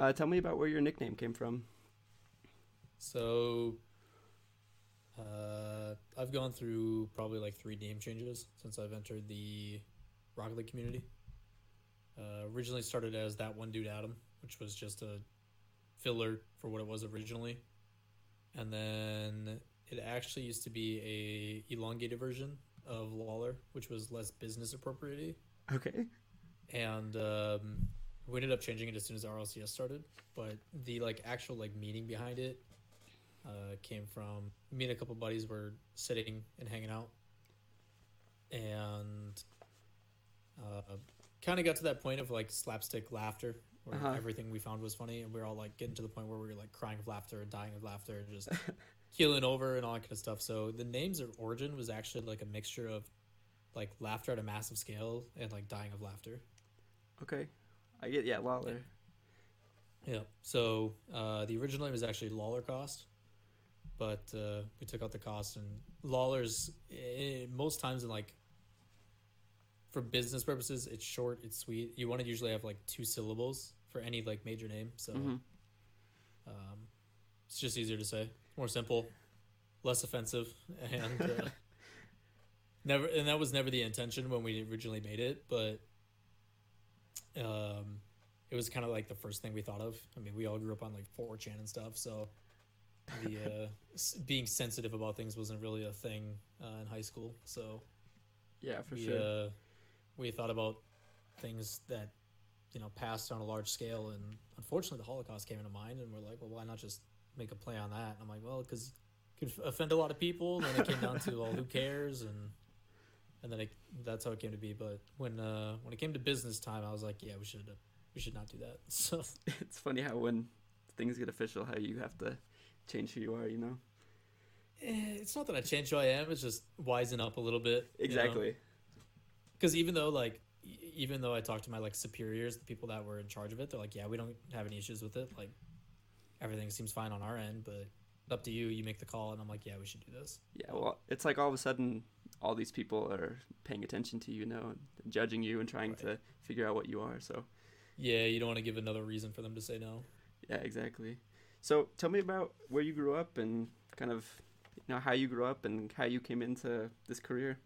Tell me about where your nickname came from. So, I've gone through probably like three name changes since I've entered the Rocket League community. Originally started as that one dude Adam, which was just a filler for what it was originally, and then it actually used to be a elongated version of Lawler, which was less business appropriate, Okay. and we ended up changing it as soon as RLCS started. But the like actual like meaning behind it came from me and a couple buddies were sitting and hanging out, and kind of got to that point of like slapstick laughter where Uh-huh. everything we found was funny, and we were all like getting to the point where we were like crying of laughter and dying of laughter and just keeling over and all that kind of stuff. So the name's origin was actually like a mixture of like laughter at a massive scale and like dying of laughter. Okay. I get, yeah, Yeah. Lawler. Yeah. So the original name was actually Lawler Cost, but we took out the cost, and Lawler's most times in like for business purposes, it's short, it's sweet. You want to usually have like two syllables for any like major name, so Mm-hmm. um, it's just easier to say, more simple, less offensive, and never. And that was never the intention when we originally made it, but um, it was kind of like the first thing we thought of. I mean, we all grew up on like 4chan and stuff, so the being sensitive about things wasn't really a thing in high school. So Yeah, for we sure. we thought about things that passed on a large scale, and unfortunately the Holocaust came into mind, and we're like, well, why not just make a play on that? And I'm like, well, because it could offend a lot of people. And then it came down to, well, who cares? And then that's how it came to be. But when it came to business time, I was like, yeah, we should not do that. So It's funny how when things get official, how you have to change who you are, you know? it's not that I changed who I am. It's just wisen up a little bit, Exactly. Because even though I talked to my like superiors, the people that were in charge of it, they're like, yeah, we don't have any issues with it. Like everything seems fine on our end, but up to you. You make the call, and I'm like, yeah, we should do this. Yeah, well, it's like all of a sudden, all these people are paying attention to you, you know, and judging you and trying Right. to figure out what you are. So, Yeah, you don't want to give another reason for them to say no. yeah, exactly. So, tell me about where you grew up and kind of, how you grew up and how you came into this career.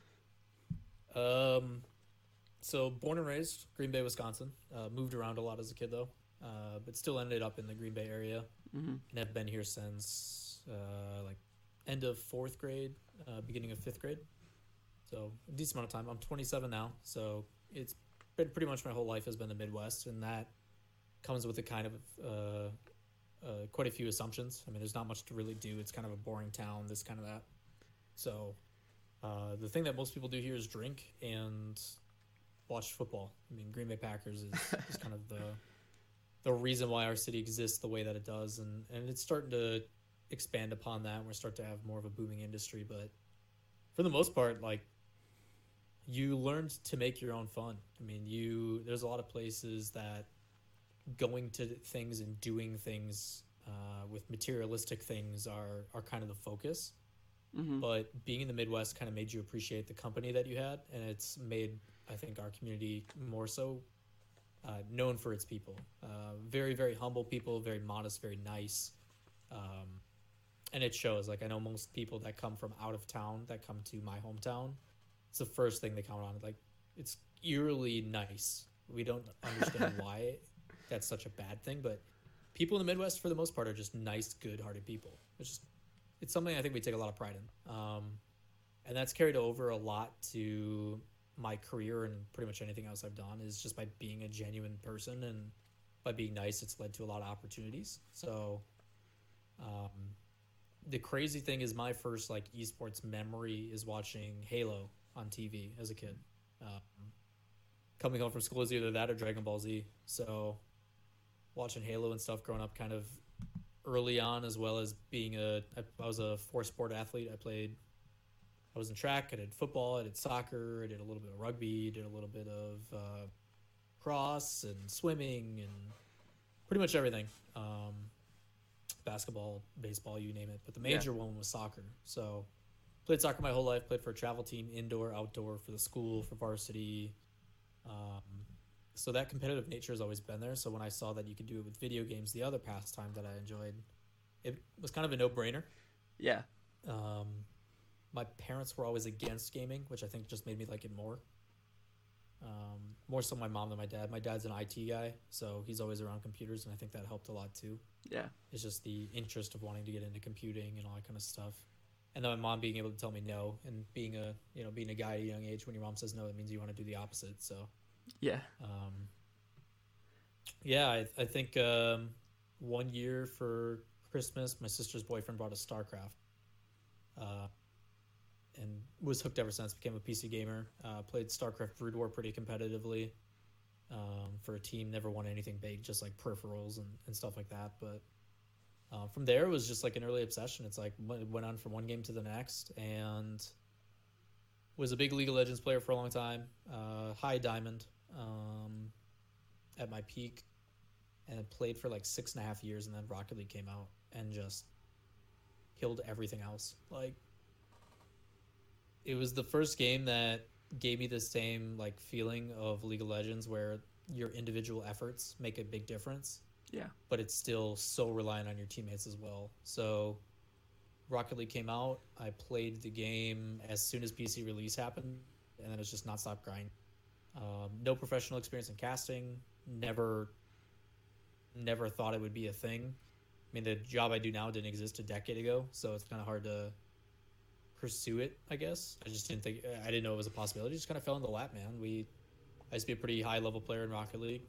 Um, so born and raised Green Bay, Wisconsin. Moved around a lot as a kid though, but still ended up in the Green Bay area, Mm-hmm. and have been here since like end of fourth grade, beginning of fifth grade. So a decent amount of time. I'm 27 now, so it's been pretty much my whole life has been the Midwest, and that comes with a kind of quite a few assumptions. I mean, there's not much to really do. It's kind of a boring town, this kind of that. So the thing that most people do here is drink and watch football. I mean, Green Bay Packers is kind of the reason why our city exists the way that it does, and it's starting to expand upon that. And we're starting to have more of a booming industry, but for the most part, like you learned to make your own fun. I mean, there's a lot of places that going to things and doing things with materialistic things are kind of the focus. Mm-hmm. But being in the Midwest kind of made you appreciate the company that you had, and it's made I think our community more so known for its people. Very very humble people, very modest, very nice, um, and it shows. Like I know most people that come from out of town that come to my hometown, it's the first thing they comment on. Like it's eerily nice. We don't understand why that's such a bad thing, but people in the Midwest for the most part are just nice, good-hearted people. It's something I think we take a lot of pride in, and that's carried over a lot to my career and pretty much anything else I've done is just by being a genuine person and by being nice. It's led to a lot of opportunities. So um, the crazy thing is my first like esports memory is watching Halo on TV as a kid. Um, Coming home from school is either that or Dragon Ball Z. So watching Halo and stuff growing up kind of early on, as well as being I was a four sport athlete. I was in track, I did football, I did soccer, I did a little bit of rugby, did a little bit of cross and swimming and pretty much everything. Basketball, baseball, you name it. But the Yeah. major one was soccer. So played soccer my whole life, played for a travel team, indoor, outdoor, for the school, for varsity. Um, so that competitive nature has always been there. So when I saw that you could do it with video games, the other pastime that I enjoyed, it was kind of a no-brainer. Yeah. Um, my parents were always against gaming, which I think just made me like it more. More so my mom than my dad. My dad's an IT guy, so he's always around computers, and I think that helped a lot too. Yeah. It's just the interest of wanting to get into computing and all that kind of stuff. And then my mom being able to tell me no, and being a guy at a young age, when your mom says no, it means you want to do the opposite. So Yeah. yeah, I think 1 year for Christmas, my sister's boyfriend brought us StarCraft, and was hooked ever since. Became a PC gamer. Played StarCraft Brood War pretty competitively for a team. Never won anything big, just like peripherals and stuff like that. But from there, it was just like an early obsession. It's like went on from one game to the next, and was a big League of Legends player for a long time. High Diamond at my peak, and played for like 6.5 years, and then Rocket League came out and just killed everything else. Like, it was the first game that gave me the same like feeling of League of Legends, where your individual efforts make a big difference. Yeah. But it's still so reliant on your teammates as well. So Rocket League came out. I played the game as soon as PC release happened, and then it's just nonstop grind. No professional experience in casting. Never thought it would be a thing. I mean, the job I do now didn't exist a decade ago, so it's kind of hard to pursue it, I guess. I didn't know it was a possibility. It just kind of fell in the lap, man. I used to be a pretty high level player in Rocket League.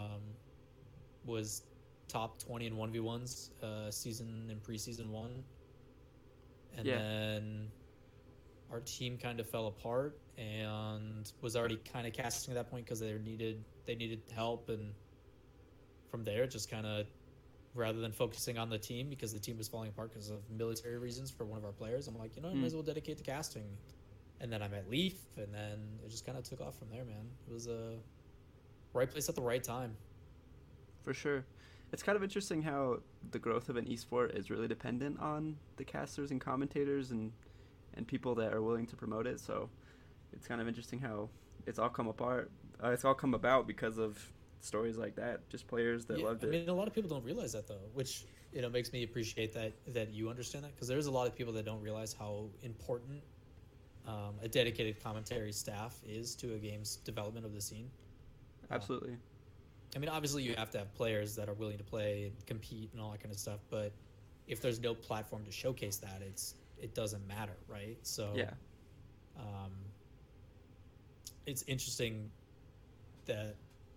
Was top 20 in 1v1s season and preseason 1. And then our team kind of fell apart, and was already kind of casting at that point because they needed help. And from there, just kind of, rather than focusing on the team because the team was falling apart because of military reasons for one of our players, I'm like, I might as well dedicate to casting. And then I met Leaf, and then it just kind of took off from there, man. It was a right place at the right time. For sure. It's kind of interesting how the growth of an esport is really dependent on the casters and commentators and people that are willing to promote it. So it's kind of interesting how it's all come about because of stories like that, just players that loved it. I mean, a lot of people don't realize that, though, which makes me appreciate that you understand that, because there's a lot of people that don't realize how important a dedicated commentary staff is to a game's development of the scene. Absolutely. I mean, obviously you have to have players that are willing to play and compete and all that kind of stuff, but if there's no platform to showcase that, it doesn't matter, right? So yeah, it's interesting that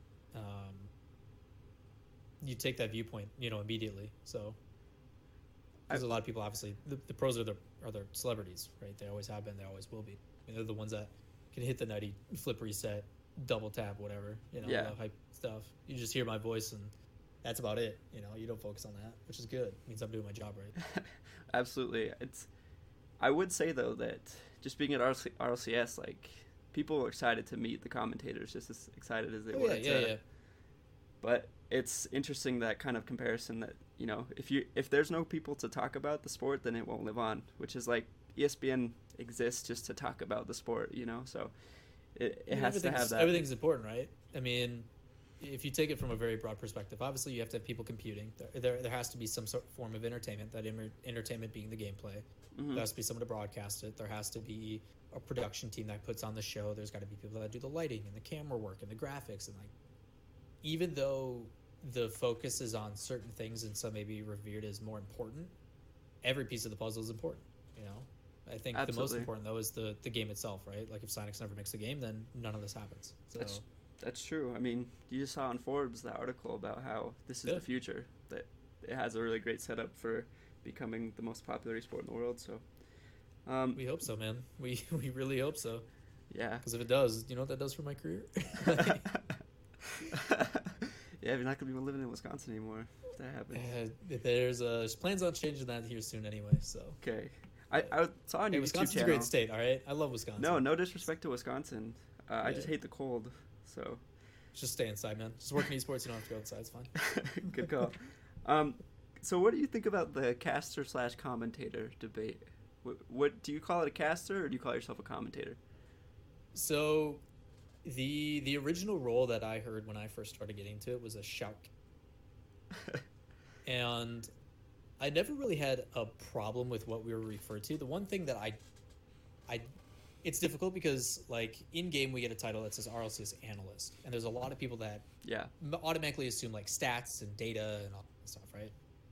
you take that viewpoint, immediately. So there's a lot of people, obviously, the pros are the celebrities, right? They always have been, they always will be. I mean, they're the ones that can hit the nutty flip reset, double tap, whatever, yeah. Hype stuff. You just hear my voice, and that's about it. You don't focus on that, which is good. It means I'm doing my job right. Absolutely. I would say, though, that just being at RLCS, like, people were excited to meet the commentators, just as excited as they were to. But it's interesting, that kind of comparison, that if there's no people to talk about the sport, then it won't live on, which is like ESPN exists just to talk about the sport, so it has to have that. Everything's important, right? I mean, if you take it from a very broad perspective, obviously you have to have people computing. There has to be some sort of form of entertainment, that entertainment being the gameplay. Mm-hmm. There has to be someone to broadcast it. There has to be a production team that puts on the show. There's got to be people that do the lighting and the camera work and the graphics. And, like, even though the focus is on certain things and some may be revered as more important, every piece of the puzzle is important, I think Absolutely. The most important, though, is the game itself, right? Like, if Psyonix never makes the game, then none of this happens. So That's true. I mean, you just saw on Forbes the article about how this is the future, that it has a really great setup for becoming the most popular esport in the world. So we hope so, man. We really hope so. Yeah. Because if it does, you know what that does for my career? Yeah, you're not going to be living in Wisconsin anymore if that happens. There's plans on changing that here soon anyway, so. Okay. I saw on your YouTube Wisconsin's channel. a great state, all right? I love Wisconsin. No disrespect to Wisconsin. I just hate the cold, so. Just stay inside, man. Just work in esports, you don't have to go outside, it's fine. Good call. So what do you think about the caster/commentator debate? What do you call it, a caster, or do you call yourself a commentator? So The original role that I heard when I first started getting into it was a shout. And I never really had a problem with what we were referred to. The one thing that I it's difficult because like in game we get a title that says RLCS analyst, and there's a lot of people that automatically assume like stats and data and all that stuff, right?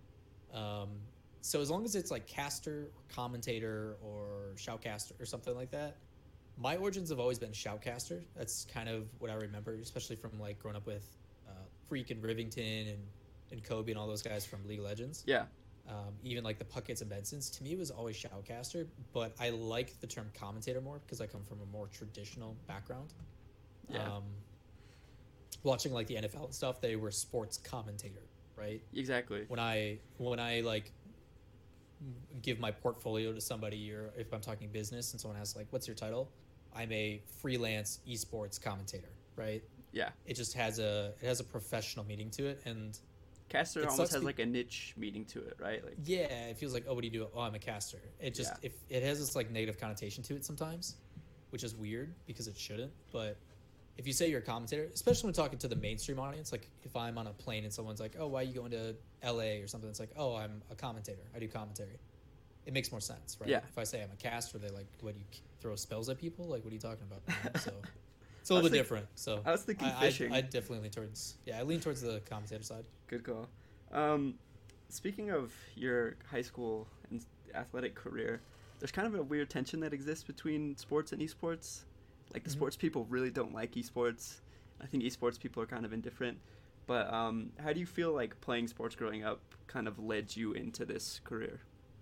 So as long as it's like caster or commentator or shoutcaster or something like that, my origins have always been shoutcaster. That's kind of what I remember, especially from like growing up with Freak and Rivington and Kobe and all those guys from League of Legends. Yeah. Even like the Puckets and Bensons, to me it was always shoutcaster, but I like the term commentator more because I come from a more traditional background. Yeah. Watching like the NFL and stuff, they were sports commentator, right? Exactly. When I like give my portfolio to somebody, or if I'm talking business and someone asks like, what's your title? I'm a freelance esports commentator, right? Yeah. It just has a professional meaning to it, and caster almost has like a niche meaning to it, right? Like, yeah, it feels like, oh, what do you do? Oh, I'm a caster. It just if it has this like negative connotation to it sometimes, which is weird because it shouldn't. But if you say you're a commentator, especially when talking to the mainstream audience, like if I'm on a plane and someone's like, oh, why are you going to LA or something? It's like, oh, I'm a commentator. I do commentary. It makes more sense, right? Yeah. If I say I'm a caster, they like, what, do you throw spells at people? Like, what are you talking about? So it's a little bit different. So I was thinking fishing. I definitely lean towards I lean towards the commentator side. Good call. Speaking of your high school and athletic career, there's kind of a weird tension that exists between sports and esports. Like the sports people really don't like esports. I think esports people are kind of indifferent. But how do you feel like playing sports growing up kind of led you into this career?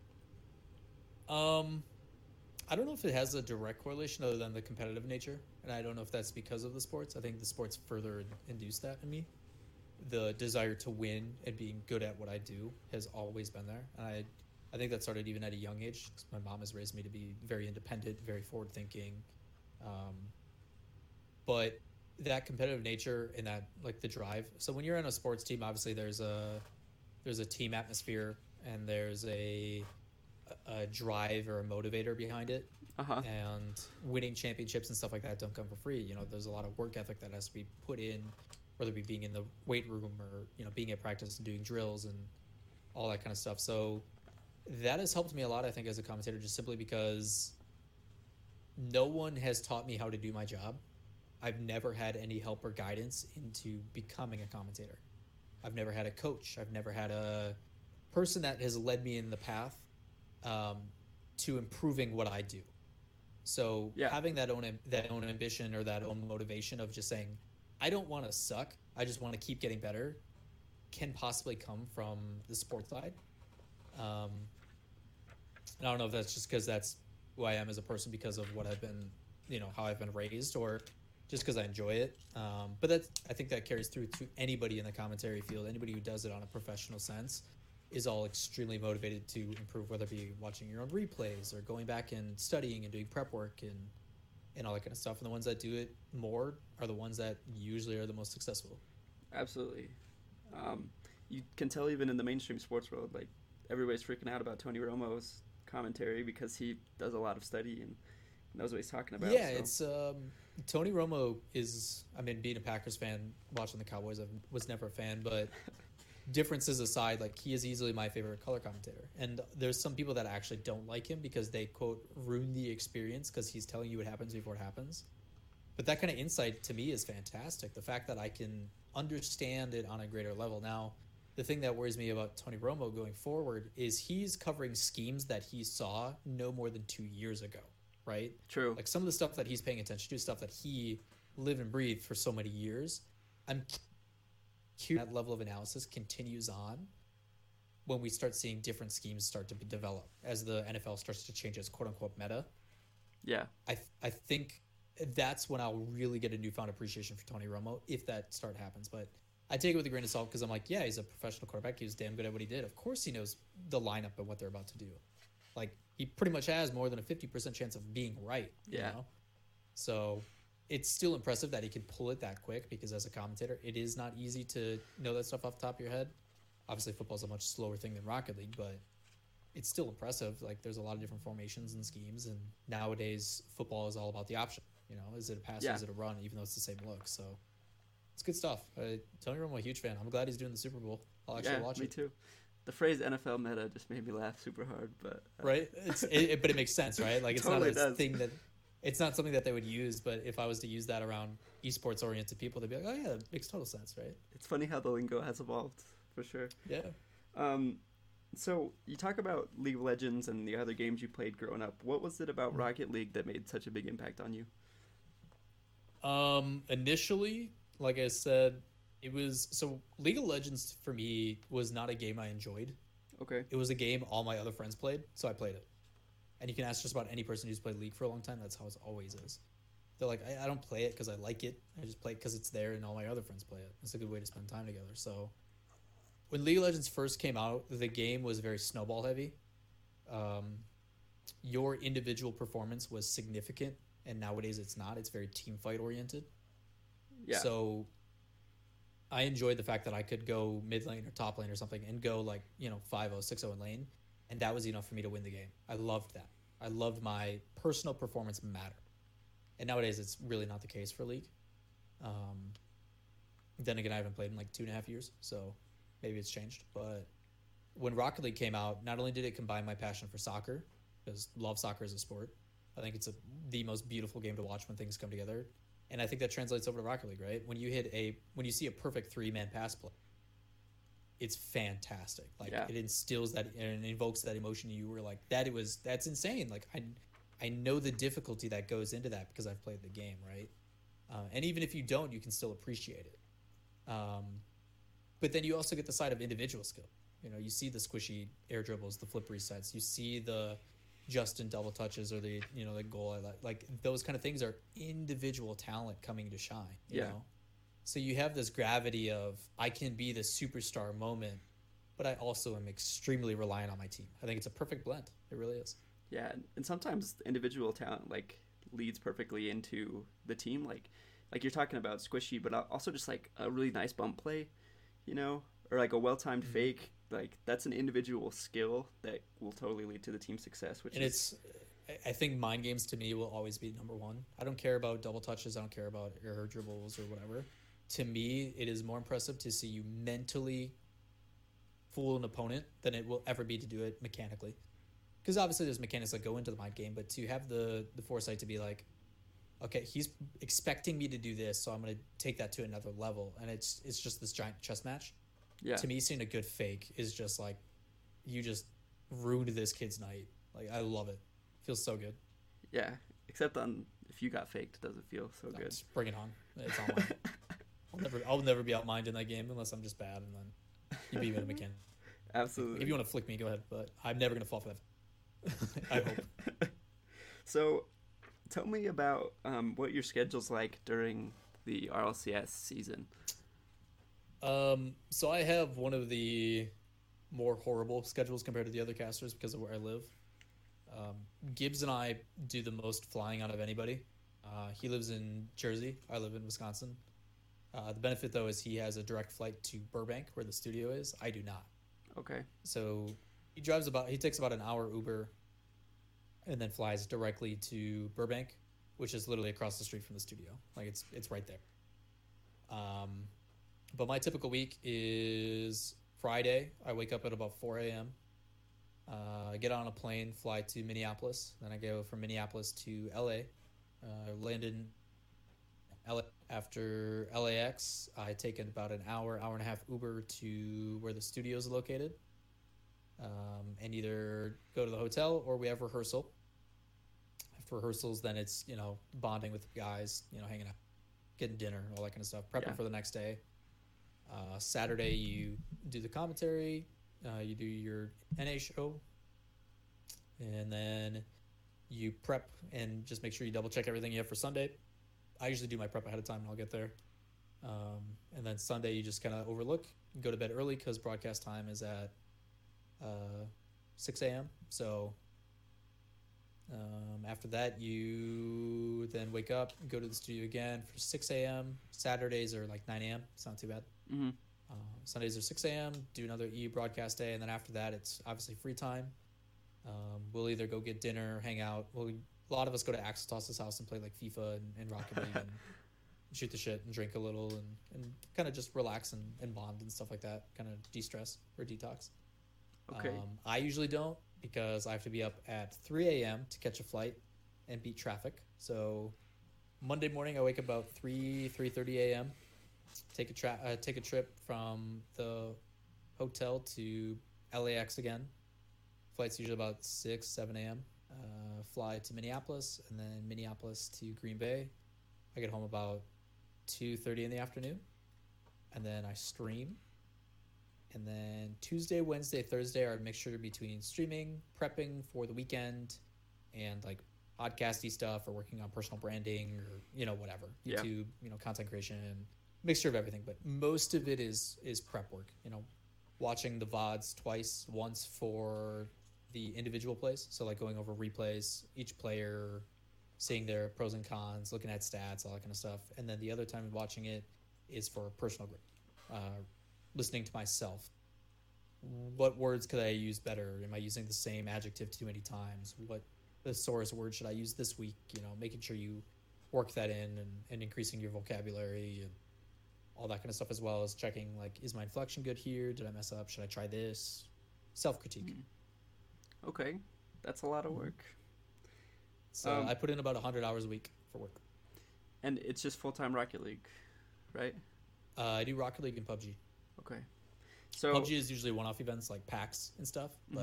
I don't know if it has a direct correlation other than the competitive nature, and I don't know if that's because of the sports. I think the sports further induced that in me. The desire to win and being good at what I do has always been there, and I think that started even at a young age because my mom has raised me to be very independent, very forward-thinking. But that competitive nature and that like the drive. So when you're on a sports team, obviously there's a team atmosphere and there's a drive or a motivator behind it. And winning championships and stuff like that don't come for free. You know, there's a lot of work ethic that has to be put in, whether it be being in the weight room or, you know, being at practice and doing drills and all that kind of stuff. So that has helped me a lot, I think, as a commentator, just simply because no one has taught me how to do my job. I've never had any help or guidance into becoming a commentator. I've never had a coach. I've never had a person that has led me in the path to improving what I do. So having that own ambition or that own motivation of just saying, I don't want to suck, I just want to keep getting better, can possibly come from the sports side. And I don't know if that's just because that's who I am as a person because of what I've been, you know, how I've been raised, or just because I enjoy it. But I think that carries through to anybody in the commentary field. Anybody who does it on a professional sense is all extremely motivated to improve, whether it be watching your own replays or going back and studying and doing prep work and all that kind of stuff. And the ones that do it more are the ones that usually are the most successful. Absolutely. You can tell even in the mainstream sports world, like everybody's freaking out about Tony Romo's commentary because he does a lot of study and knows what he's talking about. Yeah, it's Tony Romo is, I mean, being a Packers fan, watching the Cowboys, I was never a fan, but differences aside, like he is easily my favorite color commentator. And there's some people that actually don't like him because they, quote, ruin the experience because he's telling you what happens before it happens. But that kind of insight to me is fantastic. The fact that I can understand it on a greater level. Now, the thing that worries me about Tony Romo going forward is he's covering schemes that he saw no more than 2 years ago, right? True. Like some of the stuff that he's paying attention to, stuff that he lived and breathed for so many years. I'm curious that level of analysis continues on when we start seeing different schemes start to be developed as the NFL starts to change its quote-unquote meta. Yeah. I think that's when I'll really get a newfound appreciation for Tony Romo if that happens. But I take it with a grain of salt because I'm like, yeah, he's a professional quarterback. He was damn good at what he did. Of course he knows the lineup and what they're about to do. Like, he pretty much has more than a 50% chance of being right. You know? So it's still impressive that he can pull it that quick because as a commentator, it is not easy to know that stuff off the top of your head. Obviously, football is a much slower thing than Rocket League, but it's still impressive. Like, there's a lot of different formations and schemes, and nowadays, football is all about the option, You know, is it a pass? Is it a run? Even though it's the same look. So it's good stuff. Tony Romo, I'm a huge fan. I'm glad he's doing the Super Bowl. I'll actually watch it. Me too. The phrase NFL meta just made me laugh super hard, but right. But it makes sense, right? Like it's totally not a thing that. It's not something that they would use, but if I was to use that around esports oriented people, they'd be like, "Oh yeah, that makes total sense, right?" It's funny how the lingo has evolved, for sure. Yeah. So you talk about League of Legends and the other games you played growing up. What was it about Rocket League that made such a big impact on you? Initially, like I said, it was so League of Legends for me was not a game I enjoyed. Okay. It was a game all my other friends played, so I played it. And you can ask just about any person who's played League for a long time. That's how it always is. They're like, I don't play it because I like it. I just play it because it's there and all my other friends play it. It's a good way to spend time together. So when League of Legends first came out, the game was very snowball heavy. Your individual performance was significant, and nowadays it's not. It's very team fight oriented. Yeah. So I enjoyed the fact that I could go mid lane or top lane or something and go 5-0, 6-0 in lane. And that was enough for me to win the game. I loved that. I loved my personal performance mattered. And nowadays, it's really not the case for League. Then again, I haven't played in 2.5 years, so maybe it's changed. But when Rocket League came out, not only did it combine my passion for soccer, because love soccer as a sport, I think it's the most beautiful game to watch when things come together. And I think that translates over to Rocket League, right? When you see a perfect 3-man pass play, it's fantastic. It instills that and invokes that emotion in you. Were like, that's insane. I know the difficulty that goes into that because I've played the game, right? And even if you don't, you can still appreciate it. But then you also get the side of individual skill. You see the squishy air dribbles, the flip resets. You see the Justin double touches or the the goal. Like those kind of things are individual talent coming to shine. You know. So you have this gravity of I can be the superstar moment, but I also am extremely reliant on my team. I think it's a perfect blend. It really is. Yeah, and sometimes individual talent leads perfectly into the team. Like you're talking about squishy, but also just a really nice bump play, or a well-timed fake. That's an individual skill that will totally lead to the team success. I think mind games to me will always be number one. I don't care about double touches. I don't care about air dribbles or whatever. To me, it is more impressive to see you mentally fool an opponent than it will ever be to do it mechanically. Because obviously there's mechanics that go into the mind game, but to have the foresight to be like, okay, he's expecting me to do this, so I'm going to take that to another level. And it's just this giant chess match. Yeah. To me, seeing a good fake is just you just ruined this kid's night. I love it. Feels so good. Yeah, except if you got faked, it doesn't feel so good. Just bring it on. It's on mine. I'll never be outmined in that game unless I'm just bad, and then you beat me in a mechanic. Absolutely. If you want to flick me, go ahead, but I'm never going to fall for that. I hope. So, tell me about what your schedule's like during the RLCS season. So I have one of the more horrible schedules compared to the other casters because of where I live. Gibbs and I do the most flying out of anybody. He lives in Jersey. I live in Wisconsin. The benefit, though, is he has a direct flight to Burbank, where the studio is. I do not. Okay. So he takes about an hour Uber and then flies directly to Burbank, which is literally across the street from the studio. It's right there. But my typical week is Friday. I wake up at about 4 a.m. I get on a plane, fly to Minneapolis. Then I go from Minneapolis to LA. Land in LA. After LAX, I take about an hour and a half Uber to where the studio is located, and either go to the hotel or we have rehearsal. After rehearsals, then it's bonding with the guys, hanging out, getting dinner, all that kind of stuff, prepping for the next day. Saturday, you do the commentary, you do your NA show, and then you prep and just make sure you double check everything you have for Sunday. I usually do my prep ahead of time and I'll get there. And then Sunday you just kind of overlook, go to bed early because broadcast time is at 6 a.m. So after that you then wake up, go to the studio again for 6 a.m. Saturdays are 9 a.m. It's not too bad. Mm-hmm. Sundays are 6 a.m. Do another broadcast day, and then after that it's obviously free time. We'll either go get dinner, hang out. We'll a lot of us go to Axeltoss's house and play like FIFA and Rocket League and shoot the shit and drink a little and kind of just relax and bond and stuff like that, kind of de-stress or detox. Okay. I usually don't, because I have to be up at 3 a.m. to catch a flight and beat traffic. So Monday morning I wake up about 3:30 a.m. Take a trip from the hotel to LAX again. Flight's usually about 7 a.m. Fly to Minneapolis, and then Minneapolis to Green Bay. I get home about 2:30 in the afternoon, and then I stream. And then Tuesday, Wednesday, Thursday are a mixture between streaming, prepping for the weekend, and like podcasty stuff, or working on personal branding, or whatever, YouTube, content creation, mixture of everything. But most of it is prep work. Watching the VODs twice, once for the individual plays, so like going over replays, each player, seeing their pros and cons, looking at stats, all that kind of stuff. And then the other time watching it is for personal growth, listening to myself. What words could I use better? Am I using the same adjective too many times? What thesaurus word should I use this week? Making sure you work that in and increasing your vocabulary and all that kind of stuff, as well as checking like, is my inflection good here? Did I mess up? Should I try this? Self-critique. Okay, that's a lot of work. So I put in about 100 hours a week for work. And it's just full-time Rocket League, right? I do Rocket League and PUBG. Okay. So PUBG is usually one-off events like PAX and stuff. But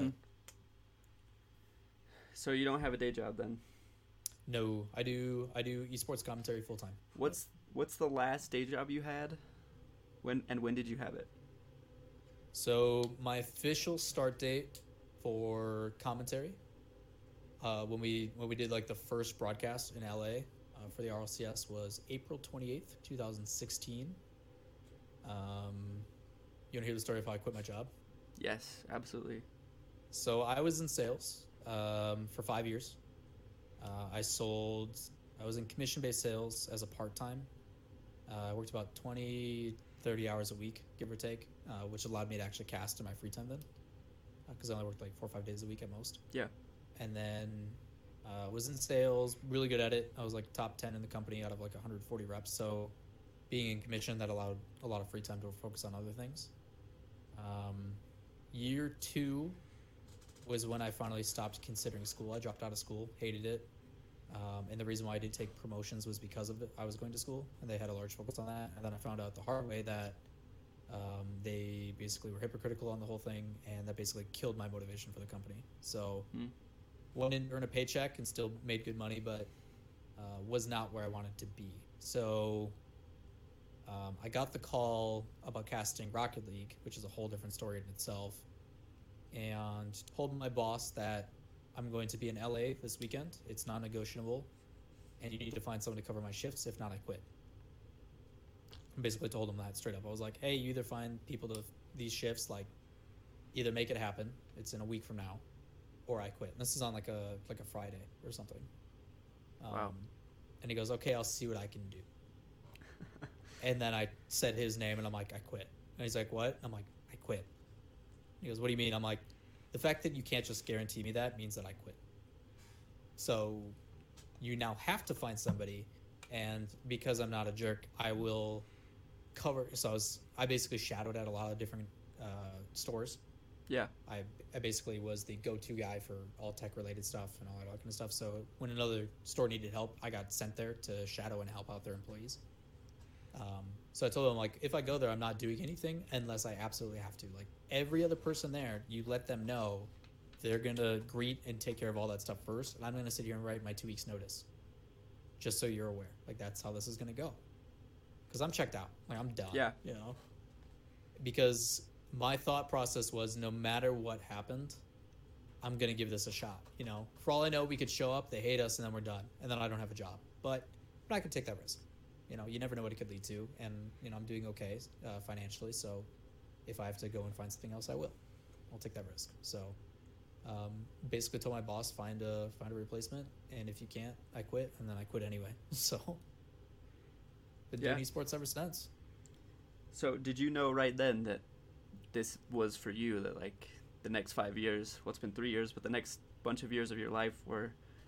So you don't have a day job then? No, I do esports commentary full-time. What's the last day job you had? When did you have it? So my official start date for commentary, when we did like the first broadcast in LA for the RLCS, was April 28th, 2016. You want to hear the story of how I quit my job? Yes, absolutely. So I was in sales for 5 years. I was in commission-based sales as a part-time. I worked about 20-30 hours a week, give or take, which allowed me to actually cast in my free time then, because I only worked like 4 or 5 days a week at most. Yeah. And then was in sales, really good at it. I was like top 10 in the company out of like 140 reps. So being in commission, that allowed a lot of free time to focus on other things. Year 2 was when I finally stopped considering school. I dropped out of school, hated it. And the reason why I did take promotions was because of it. I was going to school, and they had a large focus on that. And then I found out the hard way that they basically were hypocritical on the whole thing, and that basically killed my motivation for the company. So went in, earned a paycheck, and still made good money, but was not where I wanted to be. So I got the call about casting Rocket League, which is a whole different story in itself, and told my boss that I'm going to be in LA this weekend. It's non-negotiable, and you need to find someone to cover my shifts. If not, I quit. I basically told him that straight up. I was like, hey, you either find people to these shifts, like either make it happen, it's in a week from now, or I quit. And this is on like a Friday or something. Wow. And he goes, okay, I'll see what I can do. And then I said his name, and I'm like, I quit. And he's like, what? I'm like, I quit. He goes, what do you mean? I'm like, the fact that you can't just guarantee me that means that I quit. So you now have to find somebody, and because I'm not a jerk, I will cover. So I basically shadowed at a lot of different stores. Yeah. I basically was the go-to guy for all tech-related stuff and all that kind of stuff. So when another store needed help, I got sent there to shadow and help out their employees. So I told them, like, if I go there, I'm not doing anything unless I absolutely have to. Like, every other person there, you let them know they're going to greet and take care of all that stuff first, and I'm going to sit here and write my 2 weeks notice, just so you're aware. Like, that's how this is going to go. Because I'm checked out. Like, I'm done. Yeah. You know? Because my thought process was, no matter what happened, I'm going to give this a shot. You know, for all I know, we could show up, they hate us, and then we're done. And then I don't have a job. But I could take that risk. You know, you never know what it could lead to. And, you know, I'm doing okay financially. So if I have to go and find something else, I will. I'll take that risk. So basically told my boss, find a replacement. And if you can't, I quit. And then I quit anyway. So been doing esports ever since. So did you know right then that this was for you, that like the next 5 years, what's been 3 years, but the next bunch of years of your life were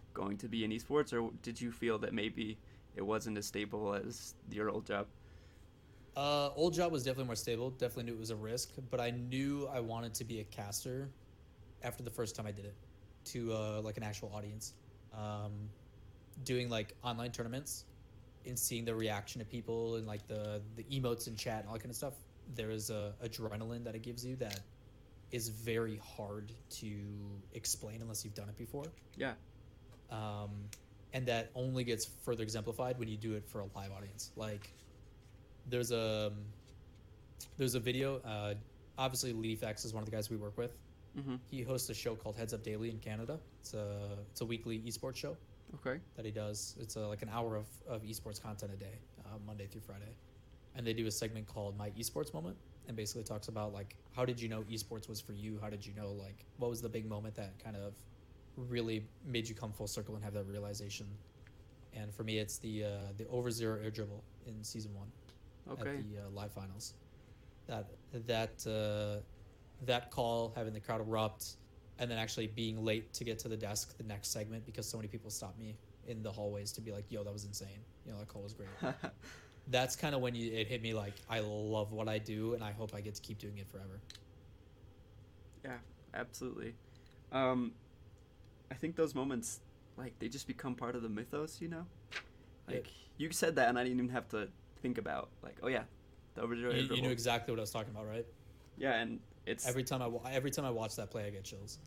going to be in esports, or did you feel that maybe it wasn't as stable as your old job? Old job was definitely more stable. Definitely knew it was a risk, but I knew I wanted to be a caster after the first time I did it to like an actual audience. Doing like online tournaments and seeing the reaction of people and like the emotes in chat and all that kind of stuff. There is a adrenaline that it gives you that is very hard to explain unless you've done it before. Yeah. And that only gets further exemplified when you do it for a live audience. Like there's a video. Obviously, LeafX is one of the guys we work with. Mm-hmm. He hosts a show called Heads Up Daily in Canada. It's a weekly esports show. Okay. That he does. It's like an hour of esports content a day, Monday through Friday, and they do a segment called My Esports Moment, and basically talks about like how did you know esports was for you? How did you know like what was the big moment that kind of really made you come full circle and have that realization? And for me, it's the over zero air dribble in season 1. Okay. At the live finals. That call, having the crowd erupt, and then actually being late to get to the desk the next segment because so many people stopped me in the hallways to be like, yo, that was insane. You know, that call was great. That's kind of when it hit me like, I love what I do and I hope I get to keep doing it forever. Yeah, absolutely. I think those moments, like, they just become part of the mythos, you know? Like, you said that and I didn't even have to think about, like, oh yeah, the overjoy. You knew exactly what I was talking about, right? Yeah, and it's... Every time I watch that play, I get chills.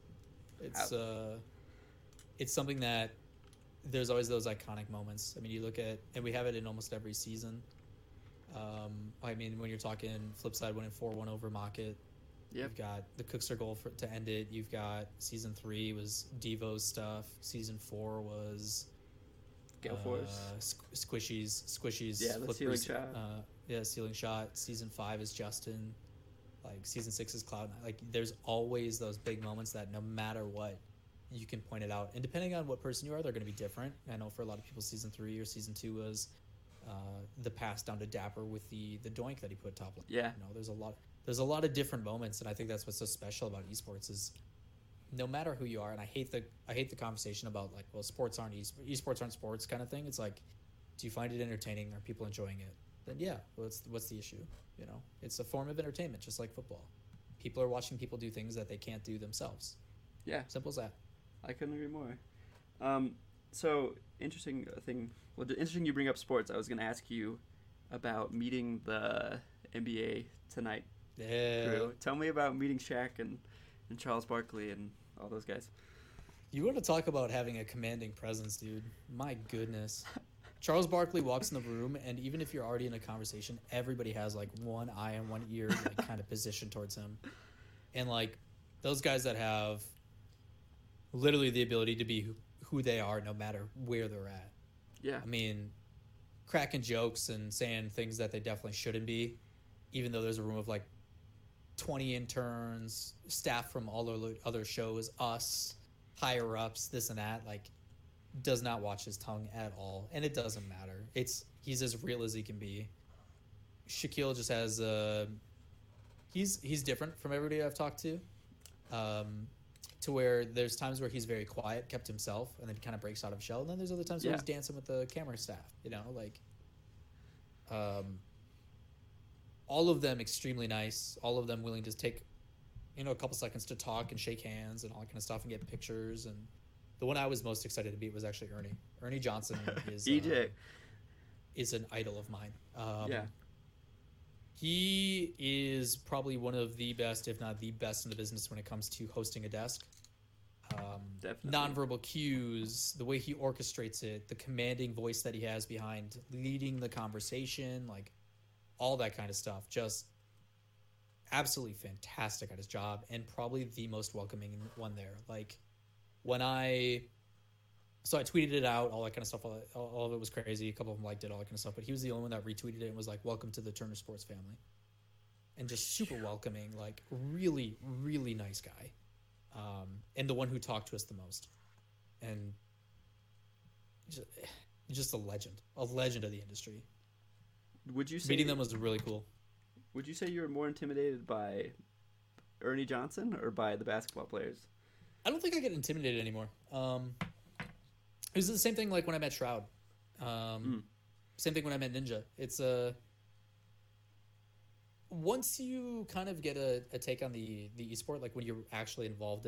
It's something that there's always those iconic moments. I mean, you look at, and we have it in almost every season. I mean, when you're talking Flipside winning 4-1 over Mocket, you've got the Cookster goal to end it. You've got season 3 was Devo's stuff. Season 4 was Gale Force. Squishy's. Yeah, the ceiling shot. Ceiling shot. Season 5 is Justin. Like season 6 is Cloud9. Like there's always those big moments that no matter what, you can point it out. And depending on what person you are, they're going to be different. I know for a lot of people, season 3 or season 2 was the pass down to Dapper with the doink that he put top lane. Yeah. You know, there's a lot of different moments, and I think that's what's so special about esports is no matter who you are. And I hate the conversation about like, well, sports aren't esports aren't sports kind of thing. It's like, do you find it entertaining? Are people enjoying it? Then yeah, what's the issue? You know, it's a form of entertainment, just like football. People are watching people do things that they can't do themselves. Yeah, simple as that. I couldn't agree more. So interesting thing. Well, interesting you bring up sports. I was going to ask you about meeting the NBA Tonight crew. Tell me about meeting Shaq and Charles Barkley and all those guys. You want to talk about having a commanding presence, dude? My goodness. Charles Barkley walks in the room, and even if you're already in a conversation, everybody has like one eye and one ear like kind of positioned towards him. And like those guys that have literally the ability to be who they are no matter where they're at. Yeah. I mean, cracking jokes and saying things that they definitely shouldn't be, even though there's a room of like 20 interns, staff from all other shows, us, higher ups, this and that, like does not watch his tongue at all, and it doesn't matter. He's as real as he can be. Shaquille just has he's different from everybody I've talked to where there's times where he's very quiet, kept himself, and then kind of breaks out of shell, and then there's other times where he's dancing with the camera staff, you know, like all of them extremely nice, all of them willing to take, you know, a couple seconds to talk and shake hands and all that kind of stuff and get pictures. And the one I was most excited to meet was actually Ernie. Ernie Johnson is EJ is an idol of mine. Yeah. He is probably one of the best, if not the best in the business when it comes to hosting a desk. Definitely. Nonverbal cues, the way he orchestrates it, the commanding voice that he has behind leading the conversation, like all that kind of stuff. Just absolutely fantastic at his job, and probably the most welcoming one there. Like I tweeted it out, all that kind of stuff. All of it was crazy. A couple of them liked it, all that kind of stuff. But he was the only one that retweeted it and was like, "Welcome to the Turner Sports family," and just super welcoming. Like really, really nice guy, and the one who talked to us the most, and just a legend of the industry. Would you say meeting them was really cool? Would you say you were more intimidated by Ernie Johnson or by the basketball players? I don't think I get intimidated anymore. It was the same thing like when I met Shroud. Same thing when I met Ninja. It's once you kind of get a take on the esport, like when you're actually involved